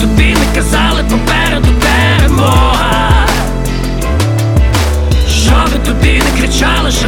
тобі не казали, попереду перемога. Що би тобі не кричали,